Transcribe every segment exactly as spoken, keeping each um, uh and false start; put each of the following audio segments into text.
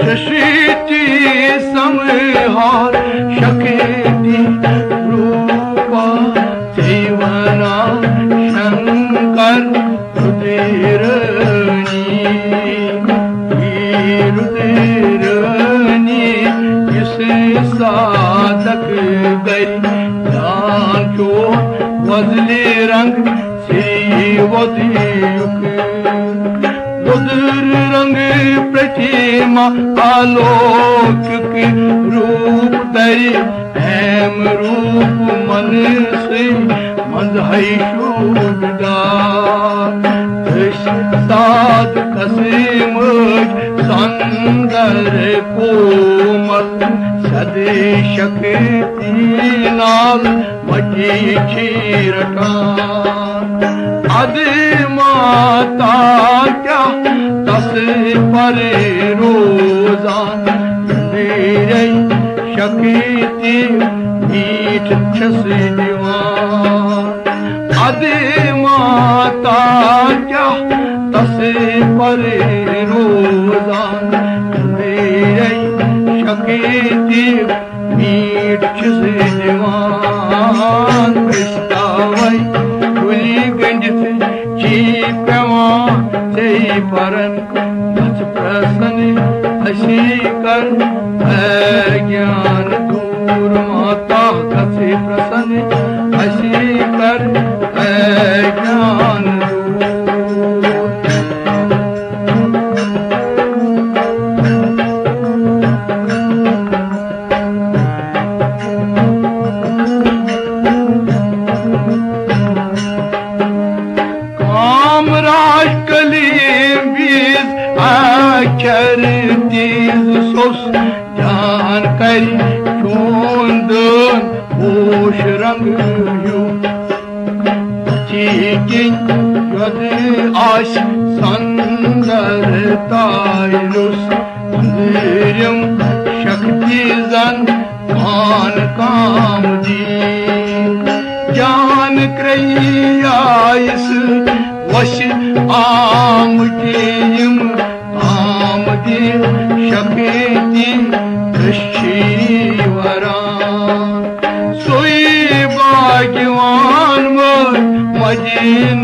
शशीति संहार शक्ति रूपा जीवना शंकर रुद्रनी रुद्रनी इस साधक गई जांचो वजले रंग से वधियुक रुद्र रंग प्रतिमा आलोक रूप दई हेम रूप मन से मंदहिशुदार साध कसिम संदर कोमल सदे शक्ति नाल मटी चीरटान अदे माता क्या तस पर रोजान मेरे शक्ति मीठ छस दीवान अदे माता क्या तस पर रोजान मेरे शक्ति मीठ छस दीवान कृष्णावई गुली गंज से जी पेवान से परन बच प्रसन्न हसी कर ज्ञान दूर माता कसे प्रसन्न हसी कर ज्ञान अक्षर तीज सोस जान करी चोंदन होश रंग यू चीकिन यद आश संदर तायरुस अंधेरम शक्ति जन कान काम जी जान क्रयायस वश आम जीम शक्ति दृश्यवरा सोई भाग्यवान मजीन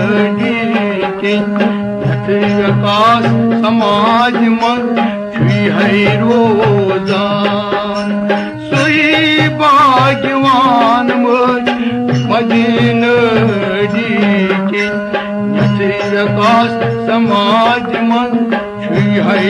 विकास समाज मन छुई है रोजान सोई भाग्यवान मजीन विकास समाज मन है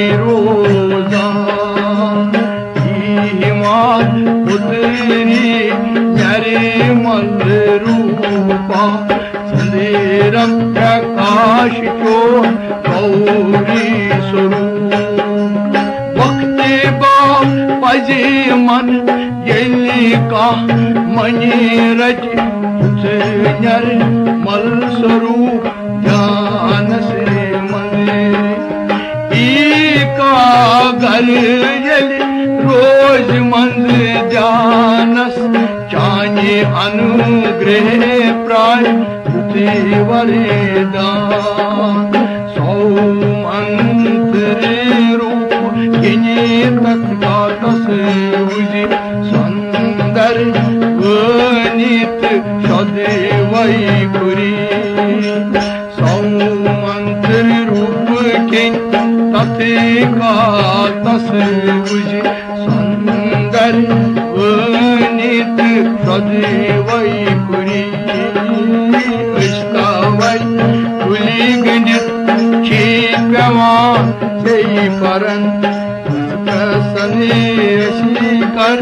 रोजान हिमाल पुत्री नरे मल रूपा संदेरम प्रकाश चो गौरी स्वरूप वक्ते बाप पजे मन यली का मणि रज नर मल स्वरूप ध्यान से घर यलि रोज मंद जानस चाहे अनुग्रह प्राय वरदान सौ मंत्र रूप गिने तक तस बुझि सुंदर गणित सदैवै पुरी सौ मंत्र रूप के तथिका तस बुझि सुंदर गणित सदैवै पुरी इष्टावै कुली गणित छी पेवान से परन प्रसन्न कर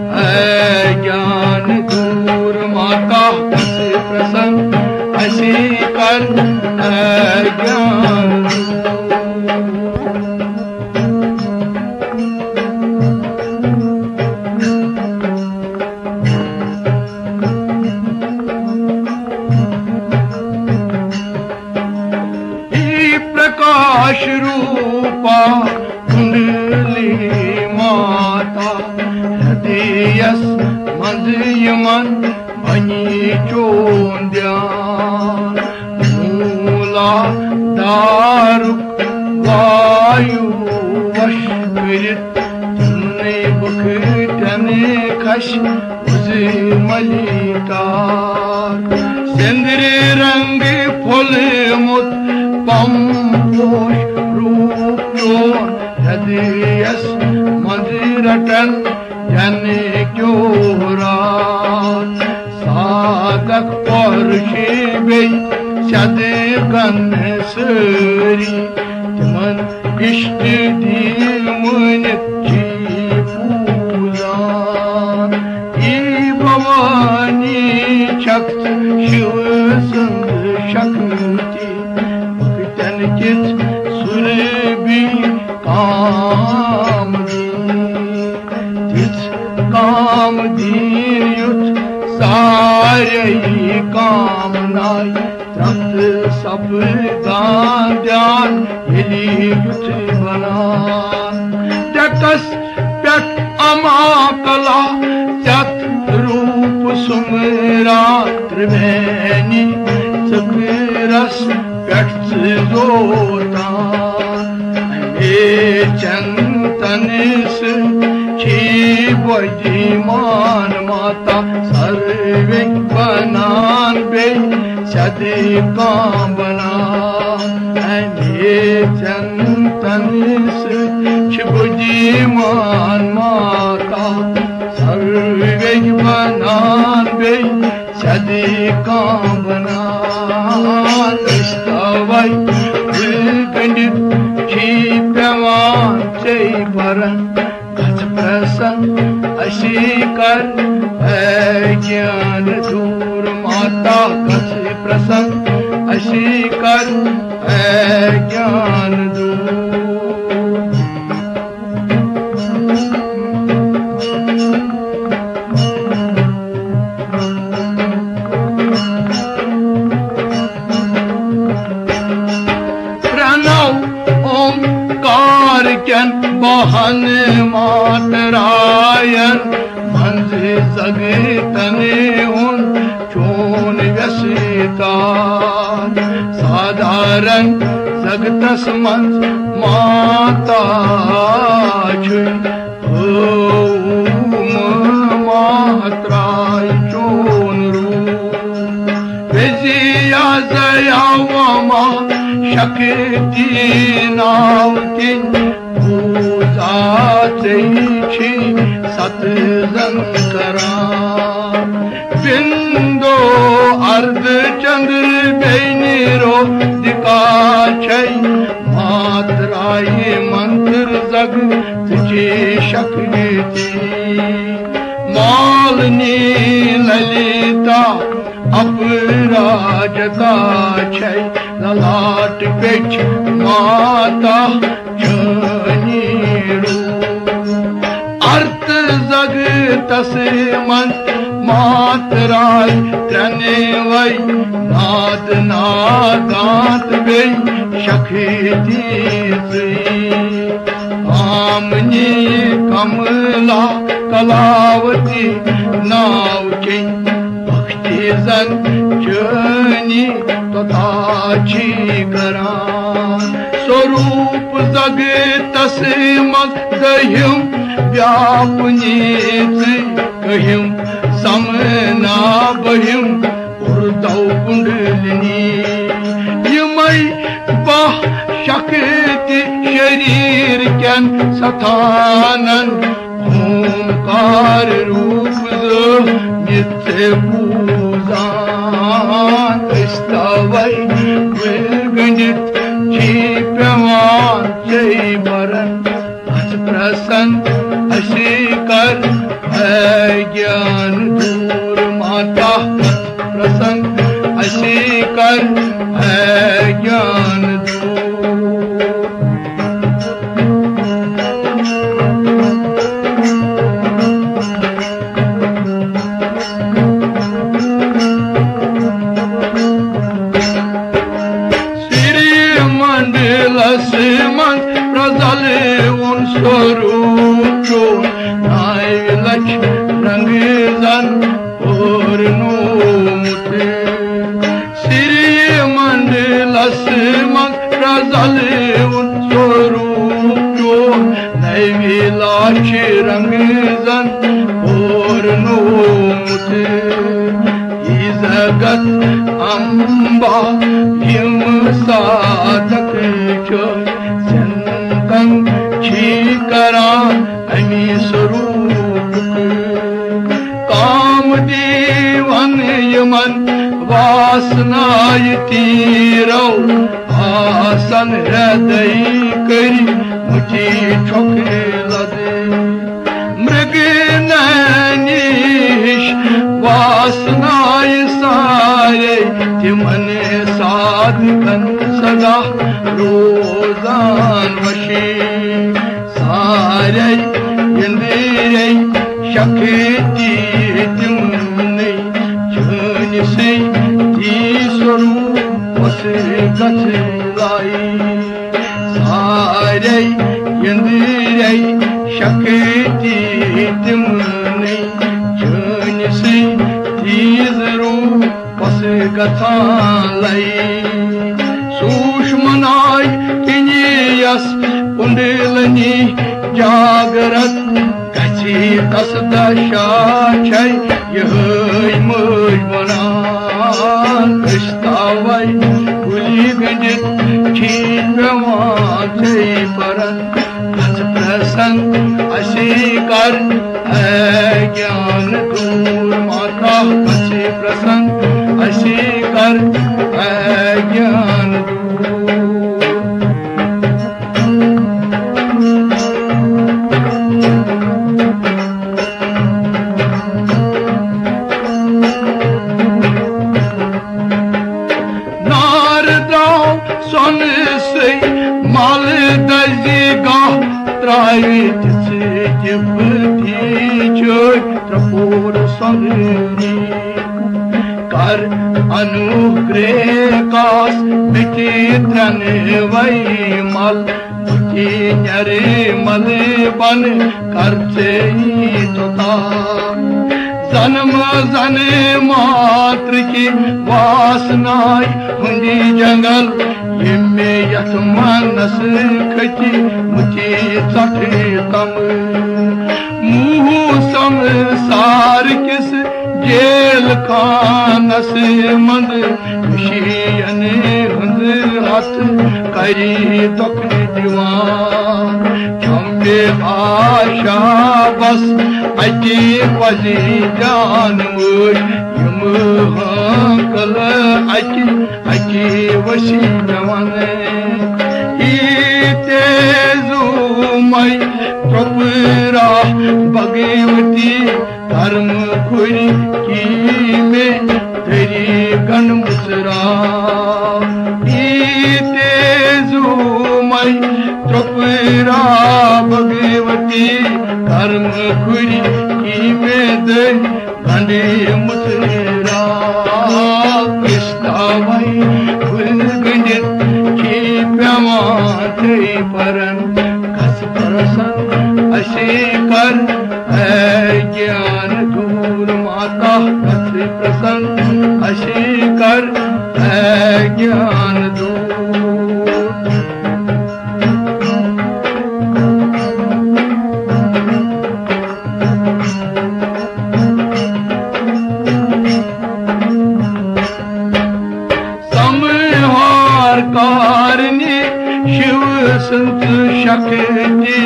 ज्ञान दूर माता से प्रसन्न हसी कर ज्ञान प्रकाश रूपा कुंडली माता हृदयस मधुयमन बनी चोंद्या मूला दारुक वायु वश करित तुमने बखटने खश मलिकार सिंदरे रंग फुल मुत पम पोश रूप चोन हृदयस मंदिरटन जने क्यों रात सादक और शिबे सदे गन सरी तिमन इष्ट दी मन की पूजान ई भवानी शक्त शिव संग शक्ति भक्तन चित सुरभि काम काम दीन युत सारे कामनाई तख्त सब दान ध्यान यली युत बनान टकस पेट अमा कला सत रूप सुमरा त्रिवेणी सकरस पेट जोतान ए चंतन से बजी मान माता सर्वे बनान बे सदे काम बनान चंतन शिवजी मान माता सर्वे बनान बे सदे काम बनान स्तवै गंडित पेवान चे भरन प्रसन्न अशी कर ज्ञान दूर माता कस प्रसन्न अशी कर ज्ञान दूर प्रणव ओंकार जन बहन मातरायन मंजे जगे तने उन चोन व्यसितान साधारण जगतस मंज माता छुई ओम मातराय चोन रूप विजया जया वमा शक्ति नाव किन पूजा चैक्षी सतजन करा बिंदो अर्ध चंद्र बेनिरो दिका छै मातराय मंत्र जग तुझे शक्ति मालनी ललिता अपराजता छै ललाट पेच माता जनीरू अर्थ जग तसे मन मातराय त्रने वै नाद नादात बे शक्ति कामनी कमला कलावती नाव के जन चनी तथाची करान स्वरूप जग तसे मत दहिम व्यापनी कहिम समना बहिम उर्दौ कुंडलिनी यमई बह शक्ति शरीर कन सथानन ओंकार रूप नित्य पूजान स्तवै गंडित पेवान जय बरन अस प्रसन्न अशी कर ज्ञान दूर माता प्रसन्न अशी कर ज्ञान स्वरूप नाय लक्ष रंग जन और नोमुते श्री मंडलस मग प्रजल स्वरूप अविलाश रंग जन और नोमुत ई जगत अम्बा हिम साधक चंदन छी करा अमी स्वरूप काम देवन यमन वासनाय तीरो आसन हृदय करी मुझे छोके लदे मृग नैनिश वासनाय सारे तिमन साधकन सदा रोजान वशी सारे इंद्रिय शक्ति तिमने चन से ती स्वरूप से गलाई सारे इंद्रिय शक्ति तिमने चन से ती रूप से गलाई सूक्ष्मनाय इनियस कुंडलनी जागरत कची कस दशा छै यह मुझ कृष्णावै गुली गंजित ठीक माथे परन कस प्रसन्न असी कर ज्ञान दूर माता कसी प्रसन्न असी कर ज्ञान दूर सन से माल दजिगा त्रायित से जिपती जोय त्रपोर सननी कर अनुग्रह कास मिटी त्रन वै मल मुझे नरे मल बन करते तोता जन्म जन मात्र की वासनाय हुंदी जंगल ये यथ मनस खची मुझे चटे तम मुँह संसार किस जेल खानस मंद खुशियन हंद हाथ करी दुख दीवान चंबे आशा बस अजी पजी जान मुझ यम कल अची अची वशी जवान तेजुमय प्रपुरा भगवती धर्म खुरी की में तेरी गण मुसरा तेजुमय प्रपुरा भगवती धर्म खुरी की में तेरी गंडे मुसरा कृष्णावै गुल गंजित की प्यमाते परन कस प्रसन्न अशी कर ज्ञान दूर माता कस प्रसन्न अशी कर ज्ञान दूर कारणी शिव संत शक्ति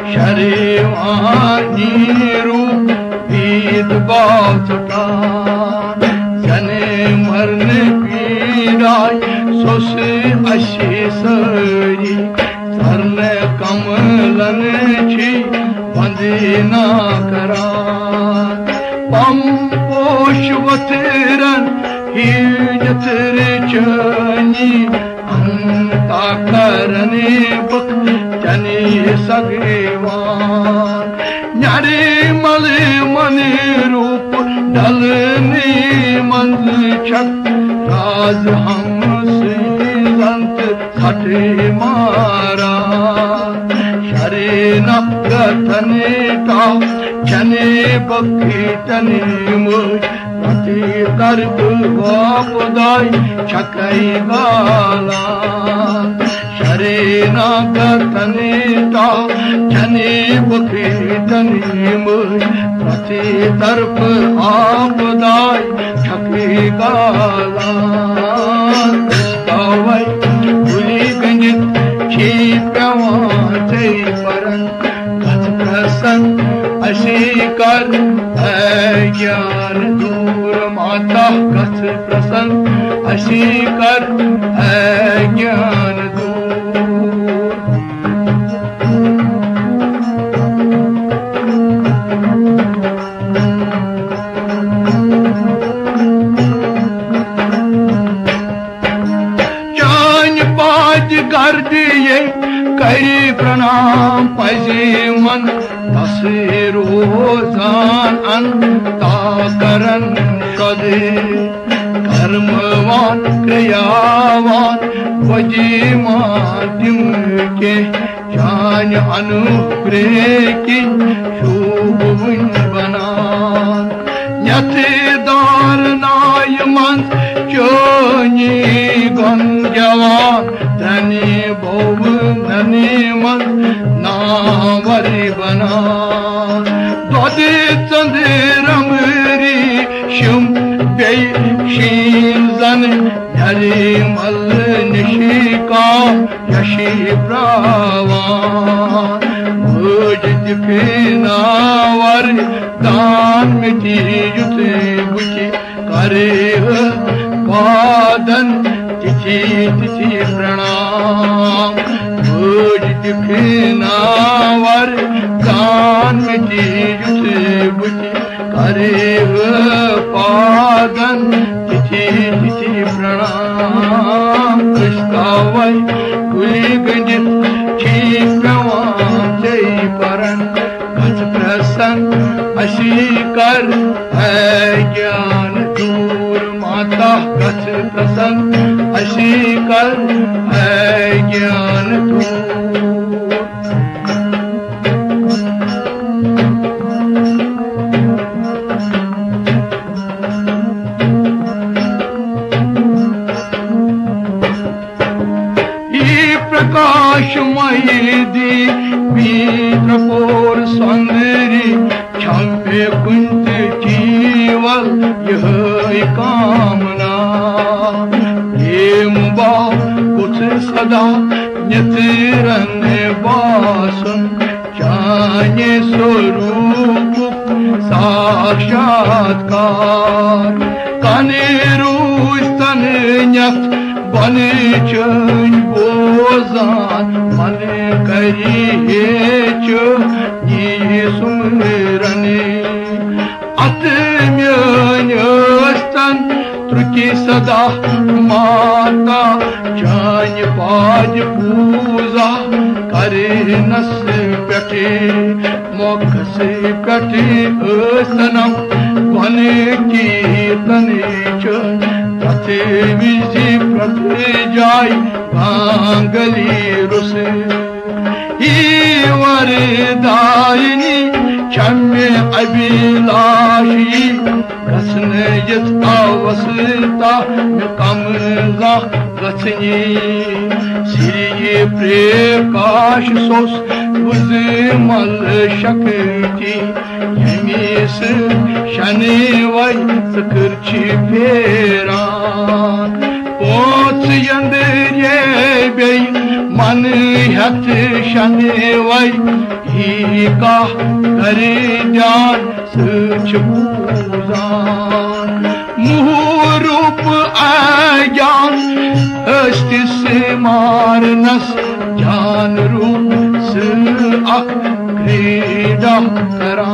शरीवानी रूप वेद बाचटा जने मरने पीड़ाय सोस अशी सरी सरने कमलन छी वंदना करा पम पोषवतरन ही जतर चनी अंता करने बुक जने सगेवान न्यारे मल मन रूप ढलने मंद छक राज हम संत सटे मारा शरे नतने का जने बखी तने मुझ पति कर वापदाई छकई गाला शरे नागतने ता जने प्रति तरफ आपदाय छके गालान कवै गुली गंजित छी पेवान जय परन गत प्रसन्न अशी कर ज्ञान दूर माता गत प्रसन्न अशी कर ज्ञान दूर चान पाज कर दिए करी प्रणाम पजे मन तसे रोजान अंता करन सदे कर्मवान क्रियावान वजी माध्यम के जान अनुग्रह की शोभ बनान यथेदार नाय मन चोनी गन जवान धनी बहु धनी मन नावरी बना ददे चंदे रमरी शुम बे शीन जन हरे मल निशिका यशी प्रावान भोज दिफिनावर दान मिटी युते बुची करे वादन तिथि तिथि प्रणाम भोज दिफिनावर दान मिटी युते बुची करे पादन तिथि तिथि प्रणाम कृष्णावै गुली गंजित छी पेवान जय परन गत प्रसन्न अशी कर ज्ञान दूर माता गत प्रसन्न अशी कर ज्ञान दूर प्रकाशमयी दी वीरपोर सौंदर्य छम्पे कुंत जीवल यह कामना प्रेम भाव कुछ सदा नितिरन वासन जाने स्वरूप साक्षात्कार कनेरु स्तन न्यत बने चन बोजान मन करी हेच ये सुमरने अतम्यस्तन त्रुटि सदा माता जान पाज पूजा करे नस पेटे मोख से पेटे सनम बने कीर्तन च प्रति विधि प्रति जाय भांगली रुस ही वरदायिनी क्षम्य अभिलाषी प्रश्न यत अवसरता कमला गथनी श्री प्रकाश सोस बुझ मल शक्ति यमीस शनि वै सकर्ची फेरान पोच यंदरे बे मन हथ शनि वै ही का करे जान सच पूजान मुहूरूप आज्ञान अस्तिस मारनस जान रूप से अख क्रीडा करा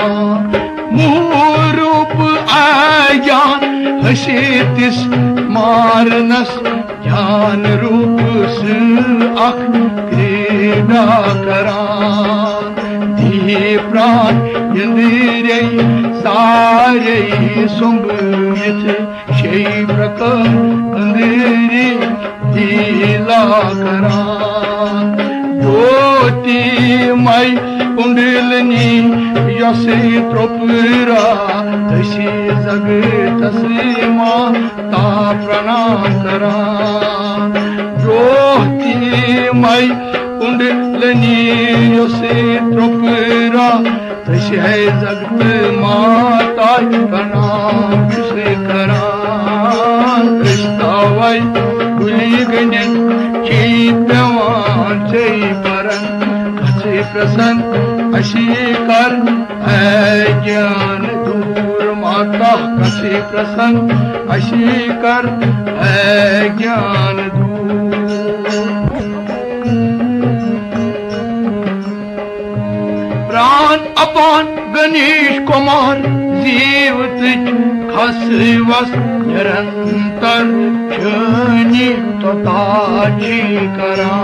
मुहूरूप आज्ञान हसीतिस मारनस जान रूप से अख क्रीडा करा धी प्राण इंद्रिय सारे सुंबित शै प्रकार इंद्रिय दिला करा ज्योति मई कुंडलनी यसे त्रोपुरा तसी जग तसी माता प्रणाम करा ज्योति मई कुंडलनी यसे त्रोपुरा सच है जगत माता का नाम किसे करान कृष्णावाई गुली गणन ची पेवान चई परन कसे प्रसन्न अशी कर है ज्ञान दूर माता कसे प्रसन्न अशी कर है ज्ञान दूर प्राण अपान गणेश कुमार जीवत खसवस निरंतर क्षणी तोताची करा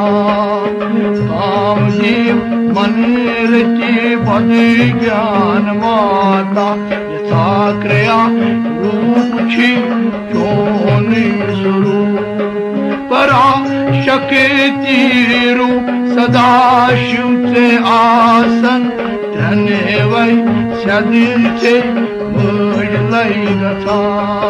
कामदेव मन रचे पद ज्ञान माता यथा क्रिया रूप छी चोन स्वरूप परा शक्ति रूप सदा शिव से आसन धन्य वै सदिल से मुझ लई गथा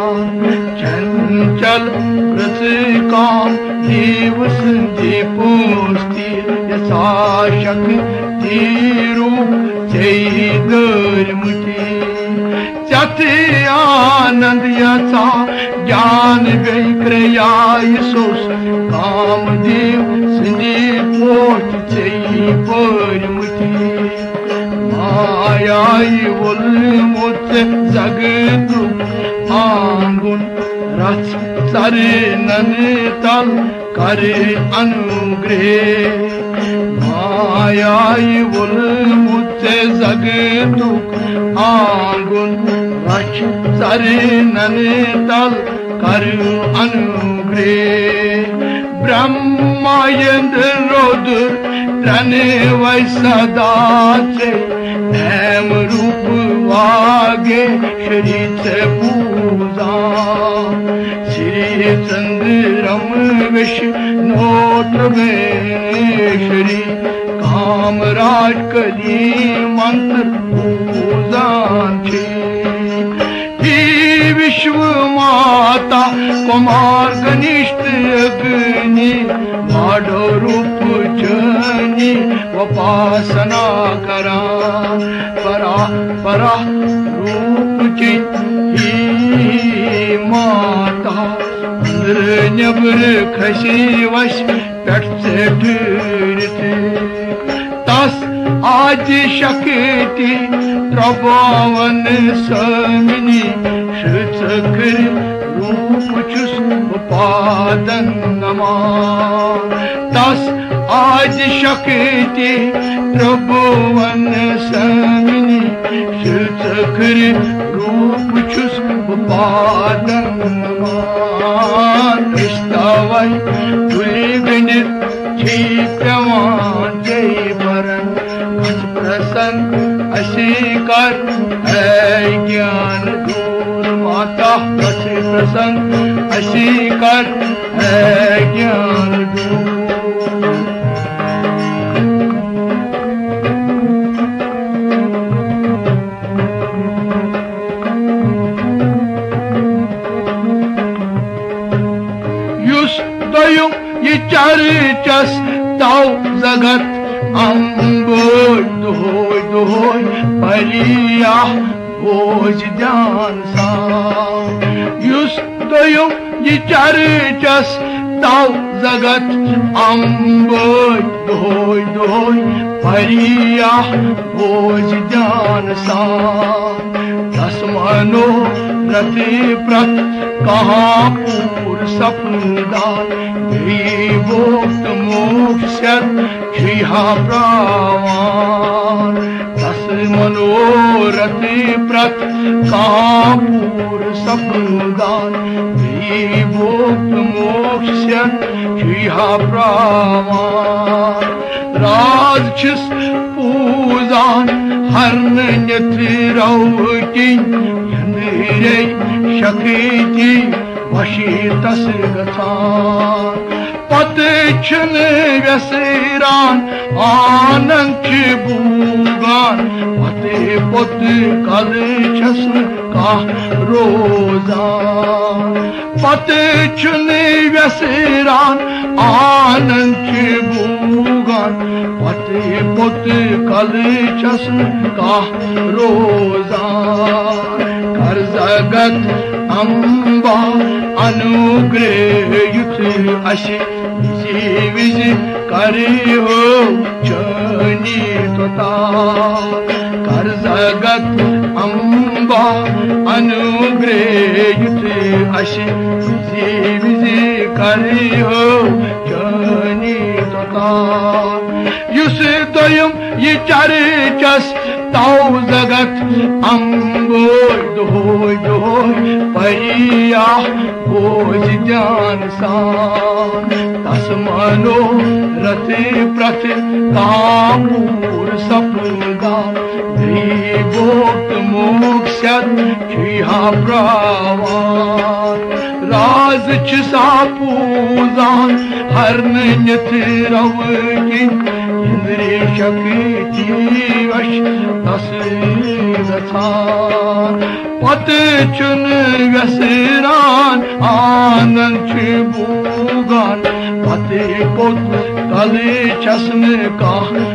चंचल कृत काम दिवस दीपुस्ती यथा शक्ति रूप से दरमुति सत्य आनंद यथा ज्ञान विक्रिया सोस कामदेव सिंधी पोट चई परमुति मायाई उलमुत जगतु आंगुन रथ सरे नन तल करे अनुग्रह मायाई उलमुत जगतु आंगुन रथ सरे नन तल करे अनुग्रह ब्रह्मायंद्र रुद्र त्रने वै सदा से हेम रूप वागे श्री से पूजा श्री चंद्रम विष्णु श्री कामराज कली मंत्र पूजा विश्व माता कुमार कनिष्ठ अग्नि माधव रूप जनी उपासना करा परा परा रूप की माता नबर खसी वश पेट से तस आज शक्ति प्रभावन समिनी श्रुचक्र रूप चुस उपादन नमान तस आज शक्ति प्रभावन समिनी श्रुचक्र रूप चुस उपादन नमान कृष्णावाई गुली गणित छी प्रमान जय परन प्रसन्न अशी कर है ज्ञान दूर माता कसे प्रसन्न अशी कर है ज्ञान दूर युस दयु ये चर्चस ताउ जगत अम्बोज दोहोय दोहोय परिया बोझ ध्यान सा युस दयु ये चर्चस ताउ जगत अम्बोज दोहोय दोहोय परिया बोझ ध्यान सा दस मनो प्रति प्रत कहाँ पूर सपनदान विभोक्त मोक्ष क्षिहा प्रावान दस मनोरथ प्रत कहाँ पूर सपनदान विभोक्त मोक्ष क्षिहा प्रावान राजक्षस पूजान हर्न निथिरौटी रे शक्ति वशी तस गथान पत छन व्यसरान आनंद बूगान पते पुत कल छस का रोजान पत चुन व्यसरान आनंद बूगान पत पुत कल चस्म का रोजान कर जगत अम्बा अनुग्रह युथ अशि विजि विजि करे हो चनी तोता कर जगत अम्बा अनुग्रह युथ अशि विजि विजि करे हो चनी तोता युस दोयम ये चर्चस ताऊ जगत अम्बोय दोय दोय परिया बोझ ध्यान सान तस मनो रति प्रथ कामूर सपदा भोक्त मोक्षत छिहा प्रावान राज छिसा पूजान हर नित रवगी इंद्री शक्ति वश तस पत चुन व्यसरान आनंद बूगान पत पुत तले चश्म का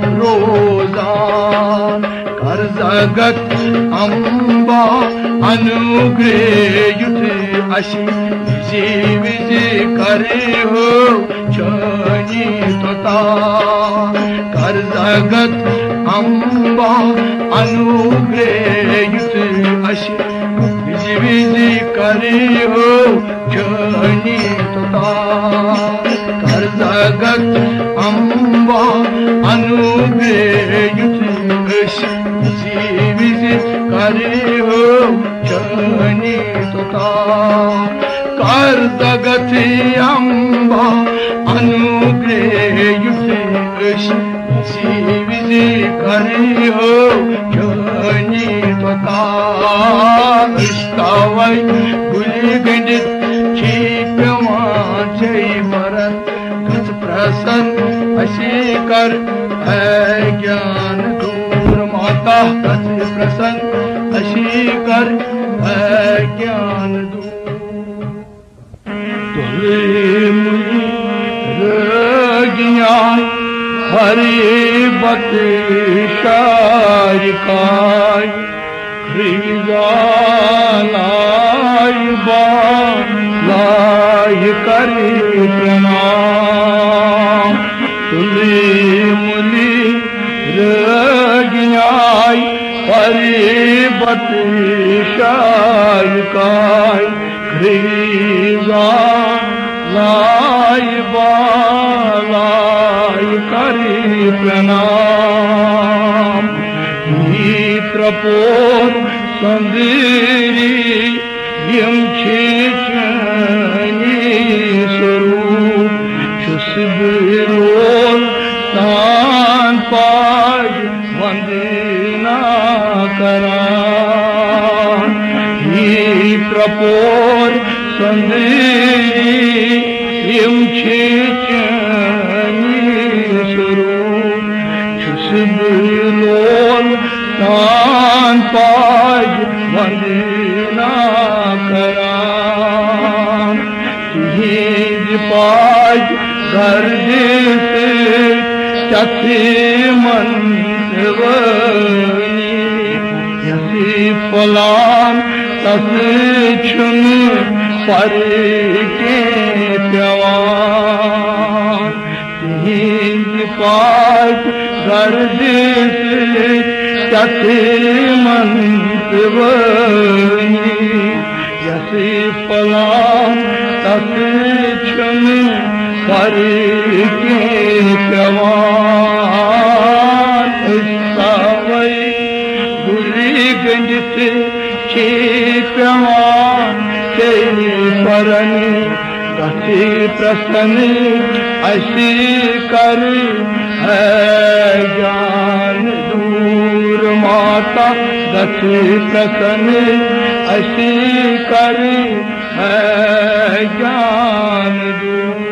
रोजान कर जगत अम्बा अनुग्रह युथ अशि विजि विजि करे हो चनी तोता कर जगत अम्बा अनुग्रह युथ अशि विजि विजि करे हो चनी तोता कर जगत अम्बा अनुग्रह युथ अशि विजि विजि करे हो चनी तोता कर जगत अम्बा अनुग्रह युथ अशि विजि विजि करे हो चनी तोता इष्टावै गुलि गंडित छिपवान छै मरन गत प्रसन्न अशि कर है ज्ञान दूर माता गत प्रसन्न अशि कर है ज्ञान दूर तुले मुझे रगियां हरि बत शारिकाय खरीदा लाई बा लाई करी प्रणाम तुली मुली रगियाय हरि बत शारिकाय खरीदा लाई बा लाई करी प्रणाम मित्रपोर संदेरी यम चेचनी स्वरूप छुसबिरोल तान पाज वंदना करान मित्रपोर संदेरी यम चेचनी स्वरूप छुसबिरोल तान पाज वंदना करान तुझे पाज गर्दिश चथे मंत्रवनी यसी फलान तस छुन पर के प्यावान तुझे पाज गर्दिश चथे मंत्रवनी यसी फलान तस छुन पर के प्यावान सावई गुली गंजित छे प्यावान तेरी परन कथी प्रसन्न अशी कर है ज्ञान दूर माता कथी प्रसन्न अशी कर है ज्ञान दूर